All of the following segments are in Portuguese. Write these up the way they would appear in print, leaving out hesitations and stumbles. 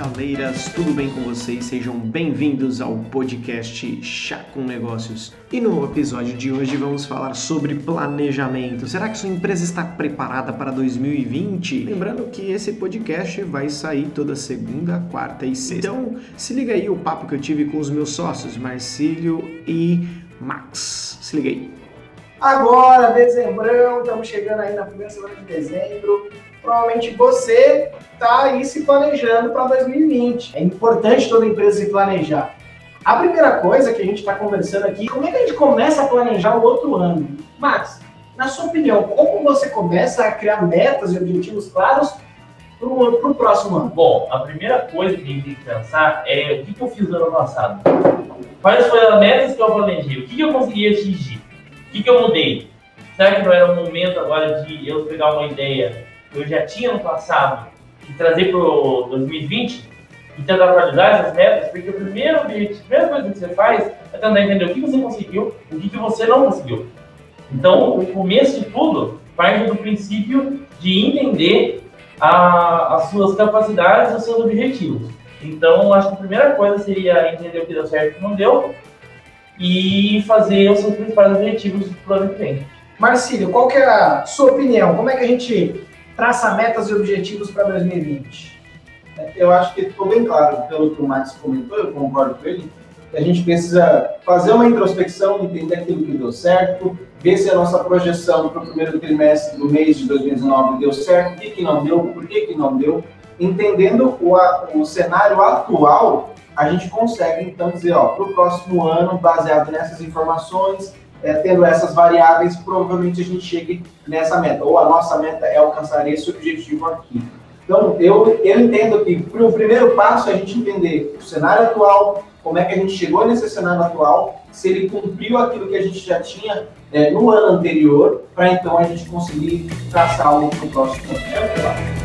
chaleiras, tudo bem com vocês? Sejam bem-vindos ao podcast Chá com Negócios. E no episódio de hoje vamos falar sobre planejamento. Será que sua empresa está preparada para 2020? Lembrando que esse podcast vai sair toda segunda, quarta e sexta. Então, se liga aí o papo que eu tive com os meus sócios, Marcílio e Max. Se liga aí. Agora, dezembrão, estamos chegando aí na primeira semana de dezembro. Provavelmente você está aí se planejando para 2020. É importante toda empresa se planejar. A primeira coisa que a gente está conversando aqui, como é que a gente começa a planejar o outro ano? Max, na sua opinião, como você começa a criar metas e objetivos claros para o próximo ano? Bom, a primeira coisa que a gente tem que pensar é o que eu fiz no ano passado. Quais foram as metas que eu planejei? O que eu consegui atingir? O que eu mudei? Será que não era o momento agora de eu pegar uma ideia que eu já tinha no passado e trazer para o 2020 e tentar atualizar essas metas? Porque a primeira coisa que você faz é tentar entender o que você conseguiu e o que você não conseguiu. Então, o começo de tudo parte do princípio de entender as suas capacidades e os seus objetivos. Então, acho que a primeira coisa seria entender o que deu certo e o que não deu e fazer os seus principais objetivos para o ano que vem. Marcílio, qual que é a sua opinião? Como é que a gente traça metas e objetivos para 2020? Eu acho que ficou bem claro pelo que o Max comentou, eu concordo com ele, que a gente precisa fazer uma introspecção, entender aquilo que deu certo, ver se a nossa projeção para o primeiro trimestre do mês de 2019 deu certo, o que não deu, por que não deu. Entendendo o cenário atual, a gente consegue então dizer, para o próximo ano, baseado nessas informações, tendo essas variáveis, provavelmente a gente chegue nessa meta, ou a nossa meta é alcançar esse objetivo aqui. Então, eu entendo que o primeiro passo é a gente entender o cenário atual, como é que a gente chegou nesse cenário atual, se ele cumpriu aquilo que a gente já tinha no ano anterior, para então a gente conseguir traçar algo para o próximo ano.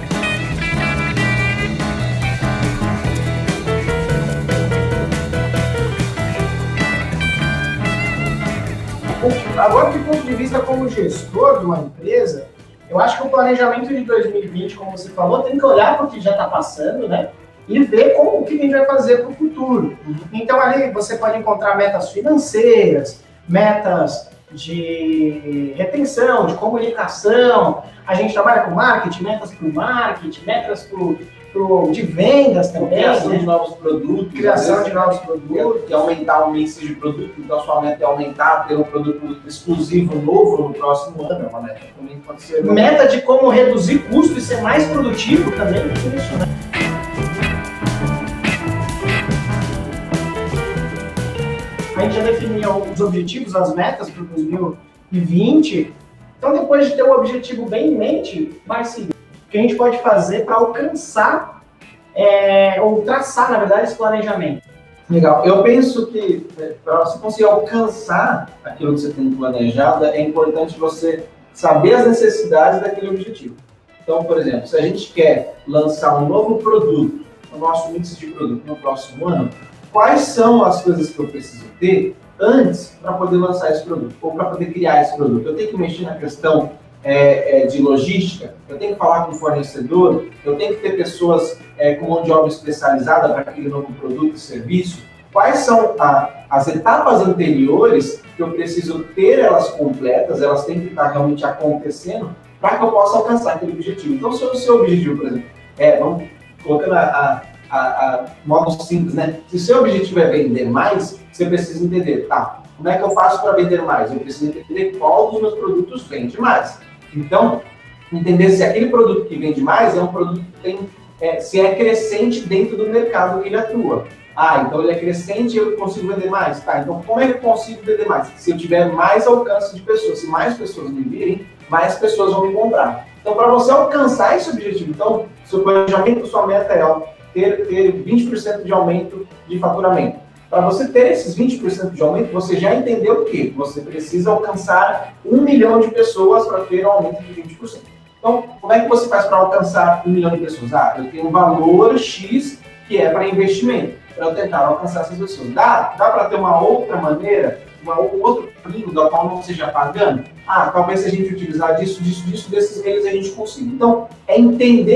Agora, do ponto de vista como gestor de uma empresa, eu acho que o planejamento de 2020, como você falou, tem que olhar para o que já está passando, né? E ver o que a gente vai fazer para o futuro. Então, ali você pode encontrar metas financeiras, metas de retenção, de comunicação. A gente trabalha com marketing, metas para o marketing, metas de vendas também. Criação de novos produtos. Criação de novos produtos. E aumentar o mix de produto. Então, sua meta é aumentar, ter um produto exclusivo novo no próximo ano. Uma meta também pode ser. Meta de como reduzir custo e ser mais produtivo também. Isso, né? A gente já definiu os objetivos, as metas para 2020. Então, depois de ter o objetivo bem em mente, Marcílio, o que a gente pode fazer para alcançar, ou traçar, na verdade, esse planejamento? Legal. Eu penso que para você conseguir alcançar aquilo que você tem planejado, é importante você saber as necessidades daquele objetivo. Então, por exemplo, se a gente quer lançar um novo produto, o nosso mix de produto no próximo ano, quais são as coisas que eu preciso ter antes para poder lançar esse produto, ou para poder criar esse produto? Eu tenho que mexer na questão de logística, eu tenho que falar com o fornecedor, eu tenho que ter pessoas com mão de obra especializada para aquele novo produto e serviço. Quais são as etapas anteriores que eu preciso ter elas completas, elas têm que estar realmente acontecendo para que eu possa alcançar aquele objetivo. Então, se o seu objetivo, por exemplo, vamos colocando a modo simples, né? Se o seu objetivo é vender mais, você precisa entender, como é que eu faço para vender mais? Eu preciso entender qual dos meus produtos vende mais. Então, entender se aquele produto que vende mais é um produto que tem, se é crescente dentro do mercado que ele atua. Então ele é crescente e eu consigo vender mais? Então como é que eu consigo vender mais? Se eu tiver mais alcance de pessoas, se mais pessoas me virem, mais pessoas vão me comprar. Então, para você alcançar esse objetivo, seu planejamento, sua meta é ter 20% de aumento de faturamento. Para você ter esses 20% de aumento, você já entendeu o quê? Você precisa alcançar 1 milhão de pessoas para ter um aumento de 20%. Então, como é que você faz para alcançar 1 milhão de pessoas? Eu tenho um valor X que é para investimento, para eu tentar alcançar essas pessoas. Dá para ter uma outra maneira, um outro caminho da qual não seja pagando? Talvez se a gente utilizar desses meios a gente consiga. Então, é entender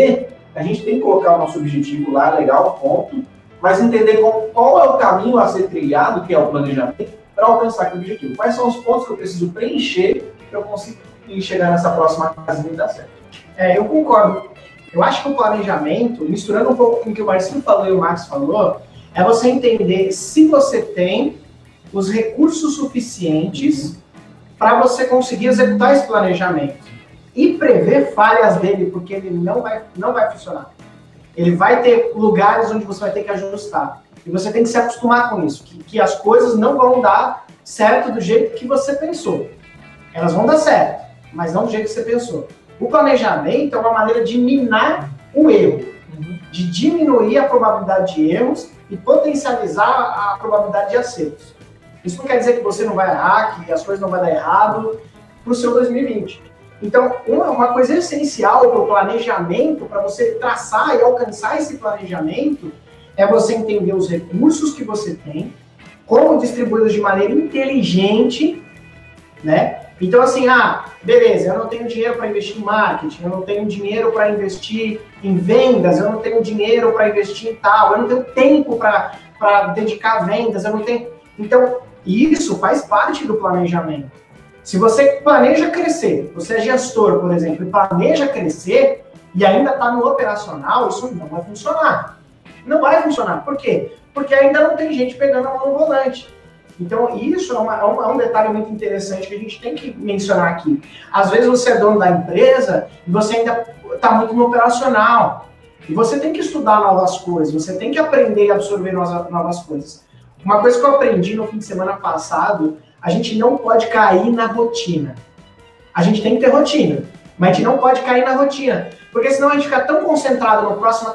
a gente tem que colocar o nosso objetivo lá, legal, ponto, mas entender qual é o caminho a ser trilhado, que é o planejamento, para alcançar aquele objetivo. Quais são os pontos que eu preciso preencher para eu conseguir chegar nessa próxima casinha e dar certo. Eu concordo. Eu acho que o planejamento, misturando um pouco com o que o Marcinho falou e o Max falou, é você entender se você tem os recursos suficientes para você conseguir executar esse planejamento. E prever falhas dele, porque ele não vai funcionar. Ele vai ter lugares onde você vai ter que ajustar. E você tem que se acostumar com isso, que as coisas não vão dar certo do jeito que você pensou. Elas vão dar certo, mas não do jeito que você pensou. O planejamento é uma maneira de minar o erro, de diminuir a probabilidade de erros e potencializar a probabilidade de acertos. Isso não quer dizer que você não vai errar, que as coisas não vão dar errado para o seu 2020. Então, uma coisa essencial para o planejamento, para você traçar e alcançar esse planejamento, é você entender os recursos que você tem, como distribuí-los de maneira inteligente, né? Então, assim, beleza, eu não tenho dinheiro para investir em marketing, eu não tenho dinheiro para investir em vendas, eu não tenho dinheiro para investir em tal, eu não tenho tempo para dedicar a vendas, eu não tenho... Então, isso faz parte do planejamento. Se você planeja crescer, você é gestor, por exemplo, e planeja crescer e ainda está no operacional, isso não vai funcionar. Não vai funcionar. Por quê? Porque ainda não tem gente pegando a mão no volante. Então, isso é um detalhe muito interessante que a gente tem que mencionar aqui. Às vezes você é dono da empresa e você ainda está muito no operacional. E você tem que estudar novas coisas, você tem que aprender e absorver novas coisas. Uma coisa que eu aprendi no fim de semana passado, a gente não pode cair na rotina. A gente tem que ter rotina, mas a gente não pode cair na rotina. Porque senão a gente fica tão concentrado na próxima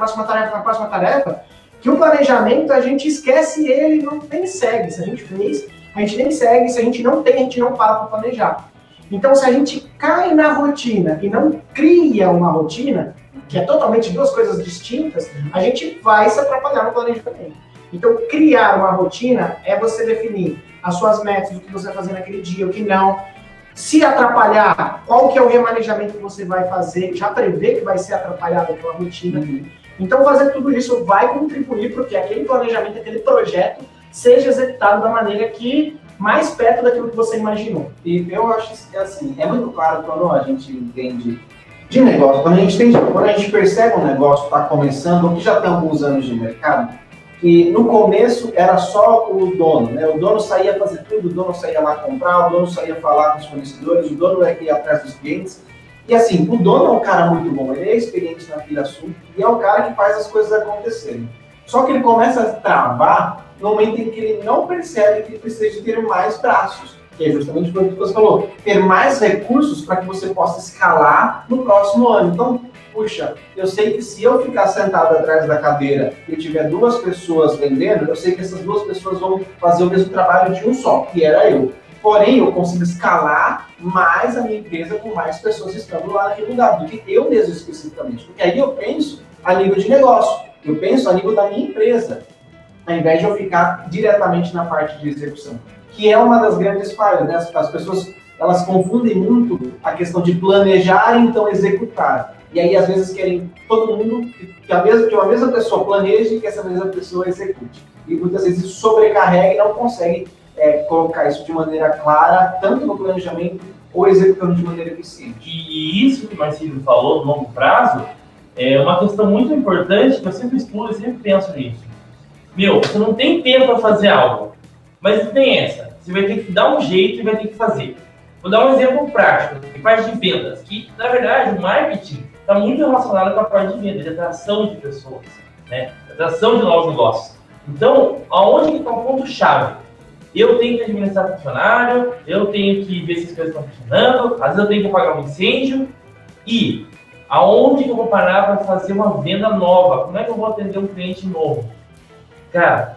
tarefa, que o planejamento a gente esquece ele e não nem segue. Se a gente fez, a gente nem segue. Se a gente não tem, a gente não para planejar. Então, se a gente cai na rotina e não cria uma rotina, que é totalmente duas coisas distintas, a gente vai se atrapalhar no planejamento. Então, criar uma rotina é você definir as suas metas, o que você vai fazer naquele dia, o que não. Se atrapalhar, qual que é o remanejamento que você vai fazer, já prever que vai ser atrapalhado pela rotina. Então, fazer tudo isso vai contribuir para que aquele planejamento, aquele projeto, seja executado da maneira que mais perto daquilo que você imaginou. E eu acho que, assim, é muito claro quando a gente entende de negócio, quando a gente percebe um negócio que está começando, ou que já tem alguns anos de mercado, que no começo era só o dono, né? O dono saía fazer tudo, o dono saía lá comprar, o dono saía falar com os fornecedores, o dono ia atrás dos clientes. E assim, o dono é um cara muito bom, ele é experiente naquele assunto e é o cara que faz as coisas acontecerem. Só que ele começa a travar no momento em que ele não percebe que ele precisa de ter mais braços, que é justamente o que você falou, ter mais recursos para que você possa escalar no próximo ano. Então, puxa, eu sei que se eu ficar sentado atrás da cadeira e tiver duas pessoas vendendo, eu sei que essas duas pessoas vão fazer o mesmo trabalho de um só, que era eu. Porém, eu consigo escalar mais a minha empresa com mais pessoas estando lá naquele lugar, do que eu mesmo especificamente. Porque aí eu penso a nível de negócio, eu penso a nível da minha empresa, ao invés de eu ficar diretamente na parte de execução, que é uma das grandes falhas, né? As pessoas, elas confundem muito a questão de planejar e então executar. E aí, às vezes, querem todo mundo que uma mesma pessoa planeje e que essa mesma pessoa execute. E muitas vezes isso sobrecarrega e não consegue colocar isso de maneira clara, tanto no planejamento ou executando de maneira eficiente. E isso que o Marcelo falou, no longo prazo, é uma questão muito importante que eu sempre estudo e sempre penso nisso. Você não tem tempo para fazer algo, mas tem essa. Você vai ter que dar um jeito e vai ter que fazer. Vou dar um exemplo prático, de parte de vendas, que, na verdade, o marketing está muito relacionado com a parte de venda, de atração de pessoas, né? Atração de novos negócios. Então, aonde que está o ponto-chave? Eu tenho que administrar funcionário, eu tenho que ver se as coisas estão funcionando, às vezes eu tenho que apagar um incêndio. E aonde que eu vou parar para fazer uma venda nova? Como é que eu vou atender um cliente novo? Cara,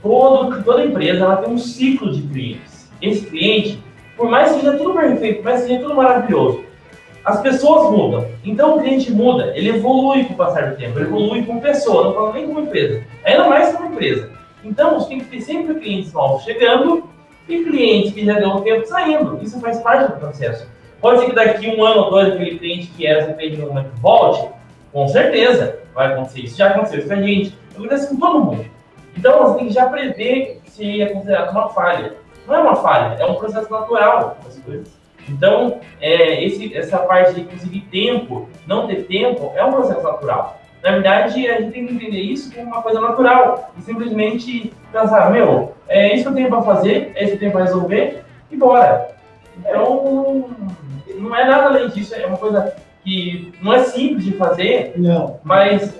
toda empresa ela tem um ciclo de clientes. Esse cliente, por mais que seja tudo perfeito, por mais que seja tudo maravilhoso, as pessoas mudam. Então o cliente muda, ele evolui com o passar do tempo, ele evolui como pessoa, não falo nem como empresa, ainda mais como empresa. Então você tem que ter sempre clientes novos chegando e clientes que já deu um tempo saindo. Isso faz parte do processo. Pode ser que daqui um ano ou dois aquele cliente que era esse cliente no momento volte, Com certeza vai acontecer isso. Já aconteceu isso com a gente. Acontece com todo mundo. Então você tem que já prever se é considerado uma falha. Não é uma falha, é um processo natural das coisas. Então, essa parte de conseguir tempo, não ter tempo, é um processo natural. Na verdade, a gente tem que entender isso como uma coisa natural. E simplesmente pensar, é isso que eu tenho para fazer, é isso que eu tenho para resolver, e bora. Então, não é nada além disso, é uma coisa que não é simples de fazer, não, mas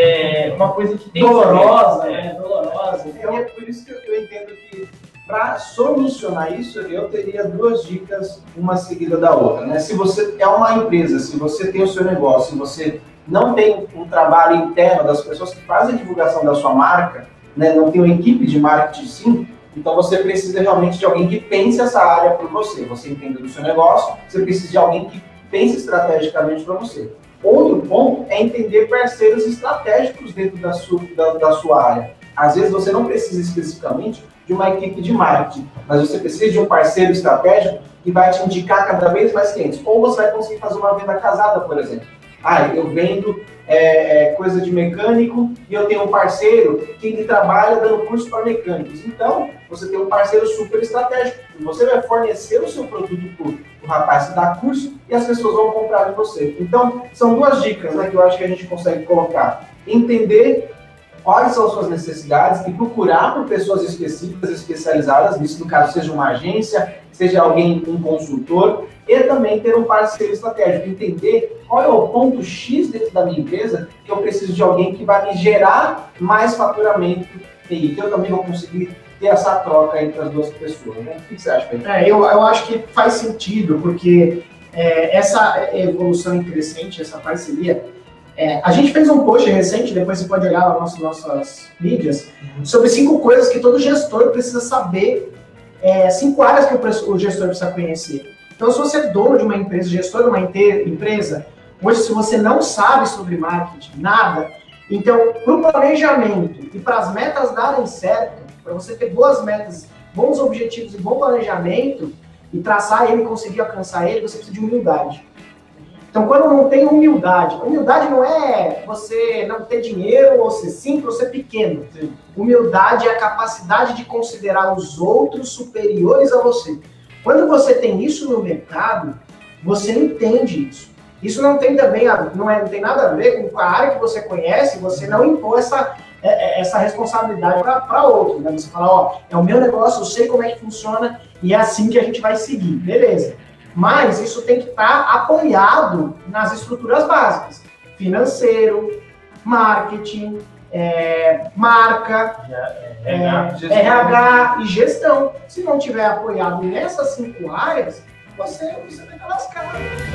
é uma coisa que tem dolorosa, que ser. Dolorosa. E é por isso que eu entendo que, para solucionar isso, eu teria 2 dicas, uma seguida da outra, né? Se você é uma empresa, se você tem o seu negócio, se você não tem um trabalho interno das pessoas que fazem a divulgação da sua marca, né? Não tem uma equipe de marketing sim, então você precisa realmente de alguém que pense essa área por você. Você entende do seu negócio, você precisa de alguém que pense estrategicamente para você. Outro ponto é entender parceiros estratégicos dentro da sua área. Às vezes você não precisa especificamente de uma equipe de marketing, mas você precisa de um parceiro estratégico que vai te indicar cada vez mais clientes. Ou você vai conseguir fazer uma venda casada, por exemplo. Eu vendo coisa de mecânico e eu tenho um parceiro que ele trabalha dando curso para mecânicos. Então, você tem um parceiro super estratégico. Você vai fornecer o seu produto para o rapaz que dá curso e as pessoas vão comprar de você. Então, são 2 dicas, né, que eu acho que a gente consegue colocar. Entender quais são as suas necessidades e procurar por pessoas específicas, especializadas nisso, no caso, seja uma agência, seja alguém, um consultor, e também ter um parceiro estratégico, entender qual é o ponto X dentro da minha empresa que eu preciso de alguém que vai me gerar mais faturamento e que eu também vou conseguir ter essa troca entre as 2 pessoas, né? O que você acha, Pedro? Eu acho que faz sentido, porque essa evolução crescente, essa parceria, a gente fez um post recente, depois você pode olhar nas nossas mídias, sobre 5 coisas que todo gestor precisa saber, 5 áreas que o gestor precisa conhecer. Então, se você é dono de uma empresa, gestor de uma empresa, hoje se você não sabe sobre marketing, nada, então, para o planejamento e para as metas darem certo, para você ter boas metas, bons objetivos e bom planejamento, e traçar ele, conseguir alcançar ele, você precisa de humildade. Então, quando não tem humildade não é você não ter dinheiro, ou ser simples, ou ser pequeno. Sim. Humildade é a capacidade de considerar os outros superiores a você. Quando você tem isso no mercado, você entende isso. Isso não tem também, não tem nada a ver com a área que você conhece, você não impor essa responsabilidade para outro. Né? Você fala, é o meu negócio, eu sei como é que funciona e é assim que a gente vai seguir. Beleza. Mas isso tem que estar apoiado nas estruturas básicas. Financeiro, marketing, marca, RH e gestão. Se não tiver apoiado nessas 5 áreas, você vai estar lascado.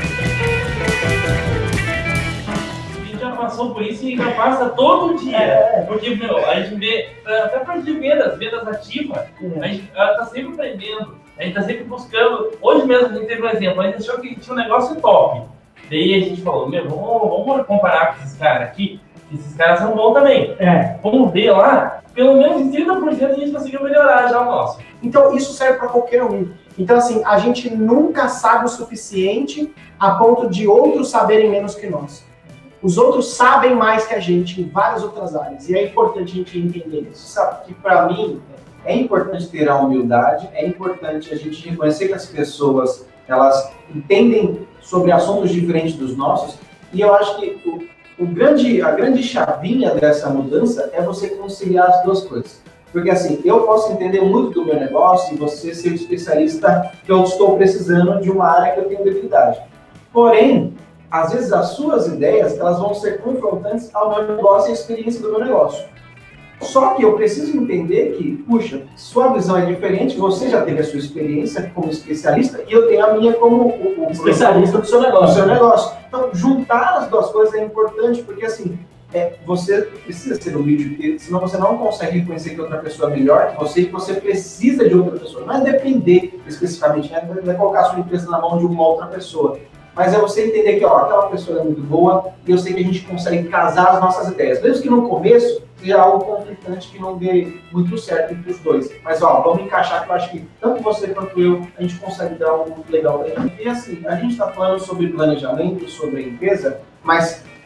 A gente já passou por isso e ainda passa todo dia. Porque, a gente vê, até a parte de vendas ativas, a gente está sempre aprendendo, a gente está sempre buscando. Hoje mesmo a gente teve um exemplo, a gente achou que tinha um negócio top. Daí a gente falou, vamos comparar com esses caras aqui, esses caras são bons também. Vamos ver lá, pelo menos 30% a gente conseguiu melhorar já o nosso. Então isso serve para qualquer um. Então assim, a gente nunca sabe o suficiente a ponto de outros saberem menos que nós. Os outros sabem mais que a gente em várias outras áreas. E é importante a gente entender isso. Sabe que para mim é importante ter a humildade, é importante a gente reconhecer que as pessoas elas entendem sobre assuntos diferentes dos nossos. E eu acho que a grande chavinha dessa mudança é você conciliar as 2 coisas. Porque assim, eu posso entender muito do meu negócio e você ser o especialista que eu estou precisando de uma área que eu tenho debilidade. Porém, às vezes as suas ideias elas vão ser confrontantes ao meu negócio e à experiência do meu negócio. Só que eu preciso entender que, puxa, sua visão é diferente, você já teve a sua experiência como especialista e eu tenho a minha como o especialista do seu negócio. Então, juntar as 2 coisas é importante, porque assim, você precisa ser humilde, porque senão você não consegue reconhecer que outra pessoa é melhor que você e que você precisa de outra pessoa. Não é depender especificamente, não é colocar a sua empresa na mão de uma outra pessoa. Mas é você entender que aquela pessoa é muito boa e eu sei que a gente consegue casar as nossas ideias. Mesmo que no começo seja algo conflitante que não dê muito certo entre os 2. Mas vamos encaixar que eu acho que tanto você quanto eu, a gente consegue dar um legal pra gente. E assim, a gente está falando sobre planejamento, sobre a empresa, mas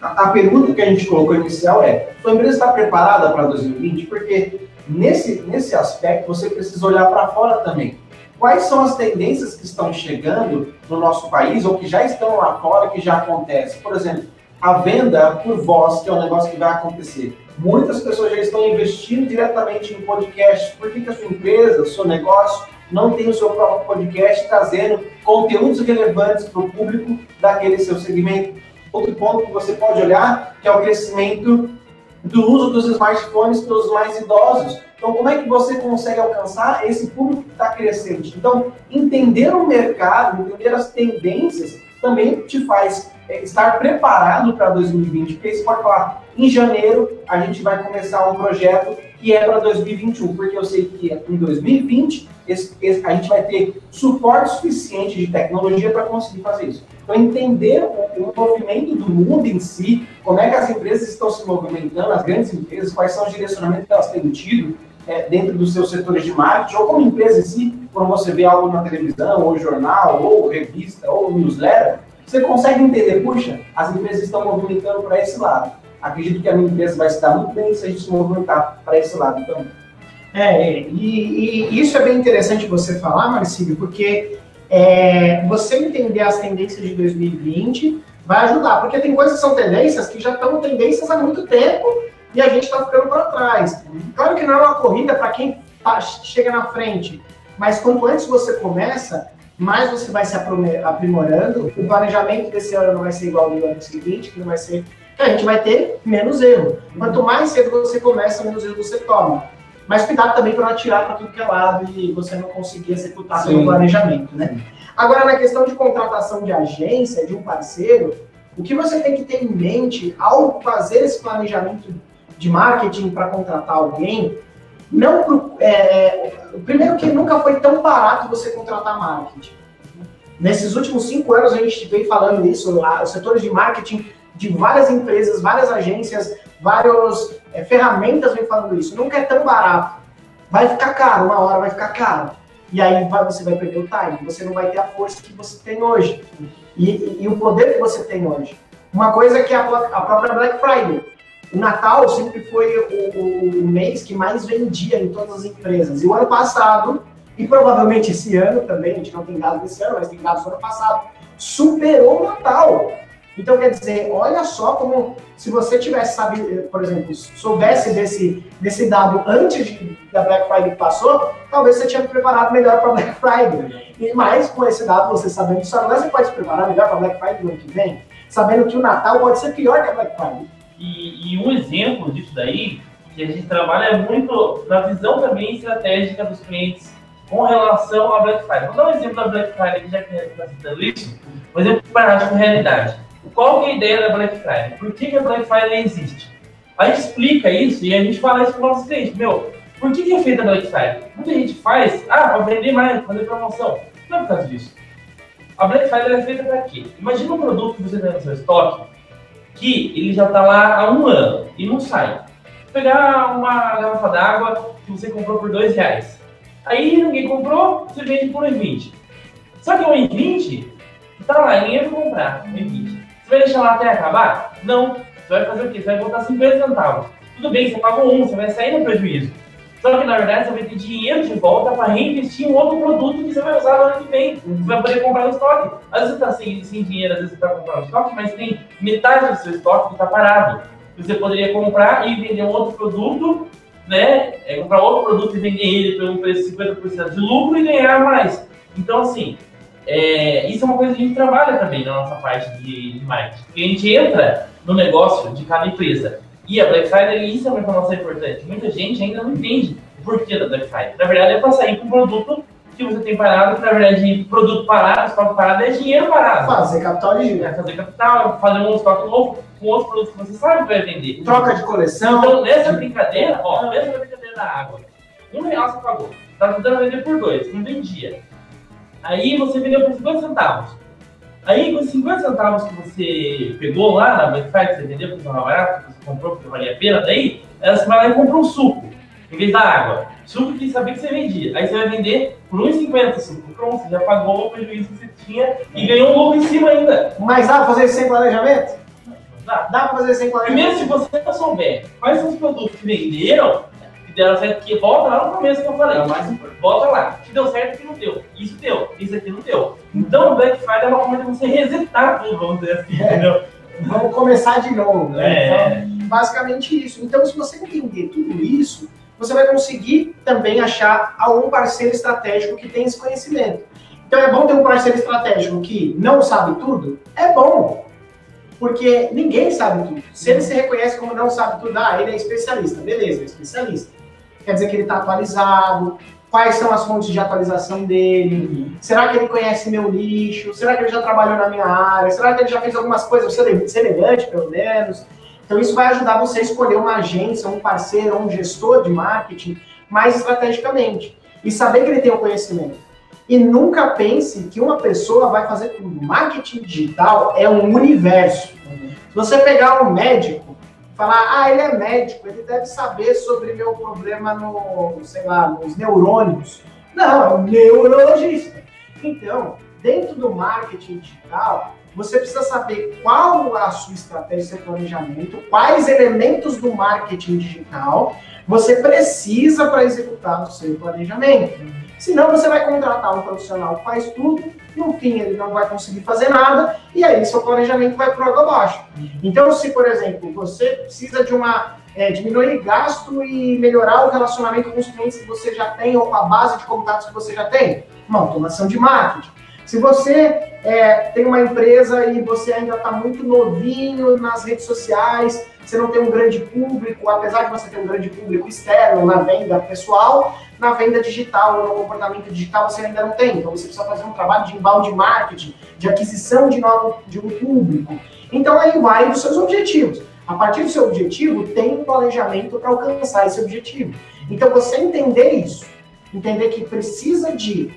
a pergunta que a gente colocou inicial é: sua empresa está preparada para 2020? Porque nesse aspecto você precisa olhar para fora também. Quais são as tendências que estão chegando no nosso país ou que já estão lá fora, que já acontecem? Por exemplo, a venda por voz, que é um negócio que vai acontecer. Muitas pessoas já estão investindo diretamente em podcast. Por que a sua empresa, o seu negócio, não tem o seu próprio podcast trazendo conteúdos relevantes para o público daquele seu segmento? Outro ponto que você pode olhar, que é o crescimento do uso dos smartphones pelos mais idosos. Então, como é que você consegue alcançar esse público que está crescente? Então, entender o mercado, entender as tendências, também te faz estar preparado para 2020. Porque você pode falar, em janeiro, a gente vai começar um projeto que é para 2021, porque eu sei que em 2020 a gente vai ter suporte suficiente de tecnologia para conseguir fazer isso. Então, entender o movimento do mundo em si, como é que as empresas estão se movimentando, as grandes empresas, quais são os direcionamentos que elas têm tido dentro dos seus setores de marketing, ou como empresa em si, quando você vê algo na televisão, ou jornal, ou revista, ou newsletter, você consegue entender, puxa, as empresas estão movimentando para esse lado. Acredito que a minha empresa vai se dar muito bem se a gente se movimentar para esse lado também. E isso é bem interessante você falar, Marcílio, porque você entender as tendências de 2020 vai ajudar, porque tem coisas que são tendências que já estão tendências há muito tempo e a gente está ficando para trás. Claro que não é uma corrida para quem chega na frente, mas quanto antes você começa, mais você vai se aprimorando. O planejamento desse ano não vai ser igual ao do ano seguinte, que não vai ser... A gente vai ter menos erro. Quanto mais cedo você começa, menos erro você toma. Mas cuidado também para não atirar para tudo que é lado e você não conseguir executar seu planejamento, né? Agora, na questão de contratação de agência, de um parceiro, o que você tem que ter em mente ao fazer esse planejamento de marketing para contratar alguém, primeiro que nunca foi tão barato você contratar marketing. Nesses últimos 5 anos a gente veio falando isso, os setores de marketing de várias empresas, várias agências, várias ferramentas vem falando isso. Nunca é tão barato. Vai ficar caro, uma hora vai ficar caro. E aí você vai perder o time, você não vai ter a força que você tem hoje. E o poder que você tem hoje. Uma coisa que é a própria Black Friday. O Natal sempre foi o mês que mais vendia em todas as empresas. E o ano passado, e provavelmente esse ano também, a gente não tem dados desse ano, mas tem dados do ano passado, superou o Natal. Então, quer dizer, olha só como, se você tivesse, por exemplo, soubesse desse dado antes da Black Friday que passou, talvez você tinha preparado melhor para a Black Friday. Mas, com esse dado, você sabendo disso agora, você pode se preparar melhor para a Black Friday do ano que vem, sabendo que o Natal pode ser pior que a Black Friday. E um exemplo disso daí, que a gente trabalha muito na visão também estratégica dos clientes com relação à Black Friday. Vou dar um exemplo da Black Friday, já que está citando isso, um exemplo prático com realidade. Qual que é a ideia da Black Friday? Por que a Black Friday existe? A gente explica isso e a gente fala isso para os nossos clientes. Por que é feita a Black Friday? Muita gente faz, para vender mais, fazer promoção. Não é por causa disso. A Black Friday é feita para quê? Imagina um produto que você tem no seu estoque, que ele já está lá há 1 ano e não sai. Vou pegar uma garrafa d'água que você comprou por R$2. Aí ninguém comprou, você vende por R$1,20. Só que o R$1,20 está lá, ninguém vai comprar R$1,20. Você vai deixar lá até acabar? Não. Você vai fazer o quê? Você vai botar 50 centavos. Tudo bem, você pagou 1, você vai sair no prejuízo. Só que, na verdade, você vai ter dinheiro de volta para reinvestir em outro produto que você vai usar no ano que vem. Você vai poder comprar no estoque. Às vezes você está sem dinheiro, às vezes você está comprando no estoque, mas tem metade do seu estoque que está parado. Você poderia comprar e vender um outro produto, né? Comprar outro produto e vender ele por um preço de 50% de lucro e ganhar mais. Então, assim... isso é uma coisa que a gente trabalha também na nossa parte de marketing. Porque a gente entra no negócio de cada empresa. E a Black Friday, isso é uma informação importante. Muita gente ainda não entende o porquê da Black Friday. Na verdade, é para sair com um produto que você tem parado, que na verdade, produto parado, estoque parado é dinheiro parado. Fazer capital de giro. Fazer capital, fazer um estoque novo com outros produtos que você sabe que vai vender. Troca de coleção. Então, nessa brincadeira, nessa brincadeira da água, R$1 você pagou. Tá tentando vender por 2, não vendia. Aí você vendeu por 50 centavos. Aí com os 50 centavos que você pegou lá na Black Friday, que você vendeu porque estava barato, que você comprou porque valia a pena, daí você vai lá e compra um suco, em vez da água. Suco que sabia que você vendia. Aí você vai vender por R$1,50 suco. Pronto, você já pagou o prejuízo que você tinha e ganhou um lucro em cima ainda. Mas fazer isso sem planejamento? Dá. Dá pra fazer sem planejamento? Primeiro, se você não souber quais são os produtos que venderam, que deram certo, que volta lá no começo que eu falei. É o mais importante. Volta lá. Que deu certo, que não deu. Isso deu. Isso aqui não deu. Então, o Black Friday é uma forma de você resetar tudo, vamos dizer assim, entendeu? Vamos começar de novo, né? É. Então, basicamente isso. Então, se você entender tudo isso, você vai conseguir também achar algum parceiro estratégico que tem esse conhecimento. Então, é bom ter um parceiro estratégico que não sabe tudo? É bom. Porque ninguém sabe tudo. Se ele se reconhece como não sabe tudo, ele é especialista. Beleza, é especialista. Quer dizer que ele está atualizado. Quais são as fontes de atualização dele? Será que ele conhece meu nicho? Será que ele já trabalhou na minha área? Será que ele já fez algumas coisas semelhantes, pelo menos? Então, isso vai ajudar você a escolher uma agência, um parceiro, um gestor de marketing mais estrategicamente. E saber que ele tem o conhecimento. E nunca pense que uma pessoa vai fazer tudo. Marketing digital é um universo. Se você pegar um médico, falar, ele é médico, ele deve saber sobre meu problema nos neurônios. Não, é um neurologista. Então, dentro do marketing digital, você precisa saber qual a sua estratégia, seu planejamento, quais elementos do marketing digital você precisa para executar o seu planejamento. Senão você vai contratar um profissional que faz tudo, no fim ele não vai conseguir fazer nada, e aí seu planejamento vai por água abaixo. Então, se, por exemplo, você precisa de diminuir gasto e melhorar o relacionamento com os clientes que você já tem, ou com a base de contatos que você já tem, uma automação de marketing. Se você tem uma empresa e você ainda está muito novinho nas redes sociais, você não tem um grande público, apesar de você ter um grande público externo na venda pessoal, na venda digital, no comportamento digital você ainda não tem. Então você precisa fazer um trabalho de inbound marketing, de aquisição de um público. Então aí vai dos seus objetivos. A partir do seu objetivo, tem um planejamento para alcançar esse objetivo. Então você entender isso, entender que precisa de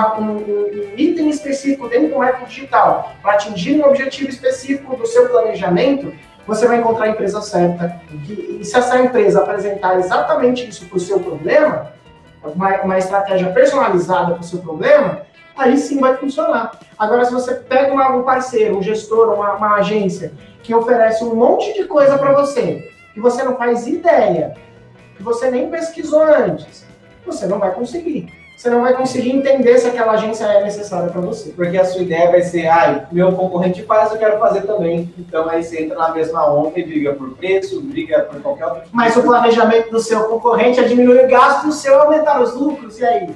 um item específico dentro do marketing digital para atingir um objetivo específico do seu planejamento, você vai encontrar a empresa certa. E se essa empresa apresentar exatamente isso para o seu problema, uma estratégia personalizada para o seu problema, aí sim vai funcionar. Agora, se você pega um parceiro, um gestor, uma agência, que oferece um monte de coisa para você, que você não faz ideia, que você nem pesquisou antes, você não vai conseguir. Você não vai conseguir entender se aquela agência é necessária para você. Porque a sua ideia vai ser, meu concorrente faz, eu quero fazer também. Então aí você entra na mesma onda e briga por preço, briga por qualquer outro tipo. Mas o planejamento do seu concorrente é diminuir o gasto, o seu é aumentar os lucros, e aí?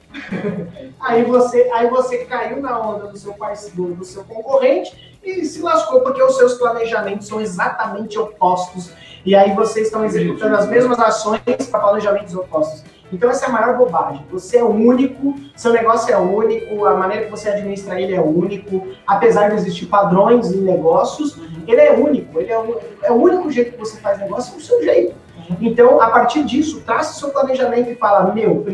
aí você caiu na onda do seu parceiro, do seu concorrente e se lascou, porque os seus planejamentos são exatamente opostos. E aí vocês estão executando as mesmas ações para planejamentos opostos. Então essa é a maior bobagem. Você é único, seu negócio é único, a maneira que você administra ele é único, apesar de existir padrões em negócios, ele é único, é o único jeito que você faz negócio, é o seu jeito. Então, a partir disso, traça o seu planejamento e fala,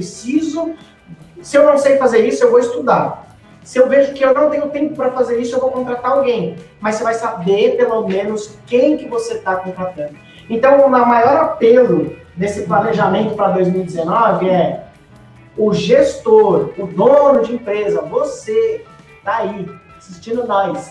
se eu não sei fazer isso, eu vou estudar. Se eu vejo que eu não tenho tempo para fazer isso, eu vou contratar alguém. Mas você vai saber, pelo menos, quem que você está contratando. Então, o maior apelo desse planejamento para 2019 é o gestor, o dono de empresa, você tá aí assistindo nós,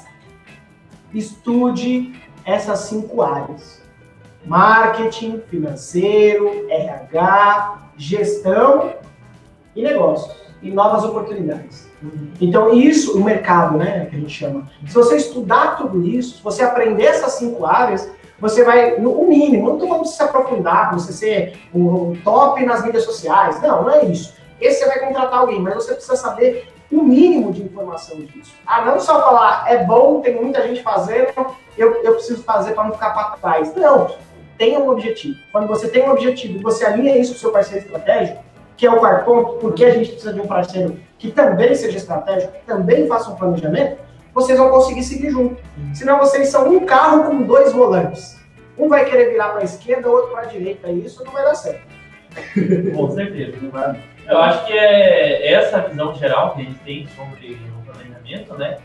estude essas 5 áreas: marketing, financeiro, RH, gestão e negócios e novas oportunidades. Então isso, o mercado, né, que a gente chama. Se você estudar tudo isso, se você aprender essas 5 áreas, você vai, no mínimo, não vamos se aprofundar, você ser o top nas mídias sociais, não é isso. Esse você vai contratar alguém, mas você precisa saber o mínimo de informação disso. Não só falar, é bom, tem muita gente fazendo, eu preciso fazer para não ficar para trás. Não, tenha um objetivo. Quando você tem um objetivo e você alinha isso com o seu parceiro estratégico, que é o quarto ponto, porque a gente precisa de um parceiro que também seja estratégico, que também faça um planejamento, vocês vão conseguir seguir junto. Senão vocês são um carro com 2 volantes. Um vai querer virar para a esquerda, o outro para a direita, e isso não vai dar certo. Com certeza. Eu acho que é essa visão geral que a gente tem sobre o planejamento, né?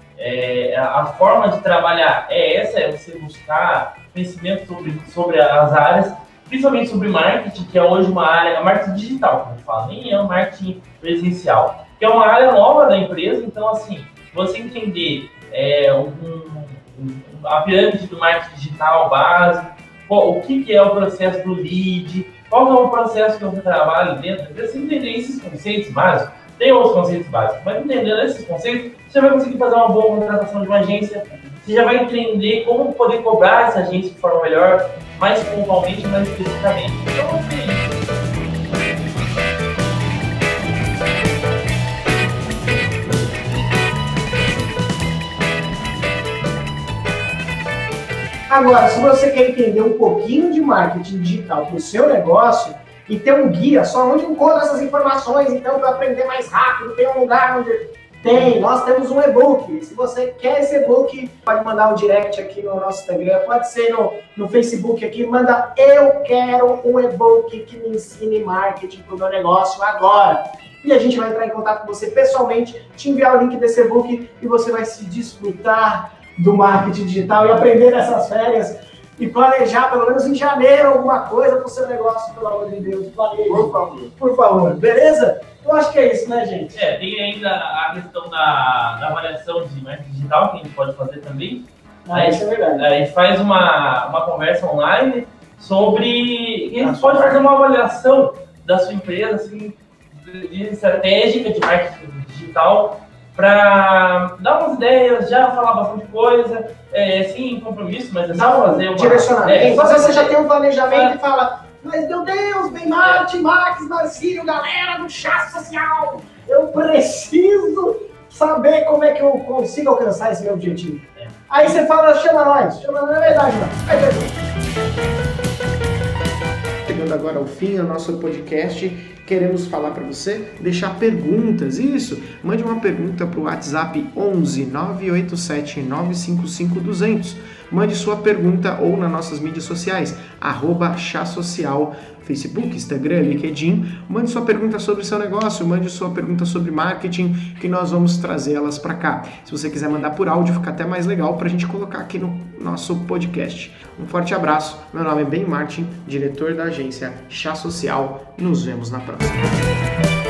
A forma de trabalhar é você buscar conhecimento sobre as áreas, principalmente sobre marketing, que é hoje uma área, marketing digital, como a gente fala, nem é um marketing presencial, que é uma área nova da empresa. Então, assim, você entender a pirâmide do marketing digital base, o que é o processo do lead, qual é o processo que eu trabalho dentro, você entender esses conceitos básicos, tem outros conceitos básicos, mas entendendo esses conceitos, você vai conseguir fazer uma boa contratação de uma agência, você já vai entender como poder cobrar essa agência de forma melhor, mais pontualmente, mais especificamente. Então, assim, agora, se você quer entender um pouquinho de marketing digital para o seu negócio e ter um guia só onde encontra essas informações, então, para aprender mais rápido, tem um lugar onde tem. Nós temos um e-book. Se você quer esse e-book, pode mandar um direct aqui no nosso Instagram, pode ser no Facebook aqui, manda eu quero um e-book que me ensine marketing para o meu negócio agora. E a gente vai entrar em contato com você pessoalmente, te enviar o link desse e-book e você vai se desfrutar do marketing digital e aprender nessas férias e planejar pelo menos em janeiro alguma coisa para o seu negócio, pelo amor de Deus. Planeje. Por favor. Beleza? Eu acho que é isso, né, gente? Tem ainda a questão da avaliação de marketing digital que a gente pode fazer também. Isso é verdade. A gente faz uma conversa online sobre... A gente pode fazer uma avaliação da sua empresa, assim, de estratégica de marketing digital, para dar umas ideias, já falar bastante coisa, sem compromisso, mas é só fazer uma... direcionamento. Às vezes você já tem um planejamento e fala, mas meu Deus, bem Marte, Max, Marcílio, galera do Chá Social, eu preciso saber como é que eu consigo alcançar esse meu objetivo. Aí você fala, chama nós, é verdade, mano. Chegando agora ao fim do nosso podcast, queremos falar para você deixar perguntas. Isso, mande uma pergunta para o WhatsApp 11 987 955 200. Mande sua pergunta ou nas nossas mídias sociais, @chasocial, Facebook, Instagram, LinkedIn. Mande sua pergunta sobre o seu negócio, mande sua pergunta sobre marketing, que nós vamos trazê-las para cá. Se você quiser mandar por áudio, fica até mais legal para a gente colocar aqui no nosso podcast. Um forte abraço, meu nome é Ben Martin, diretor da agência Chá Social. Nos vemos na próxima.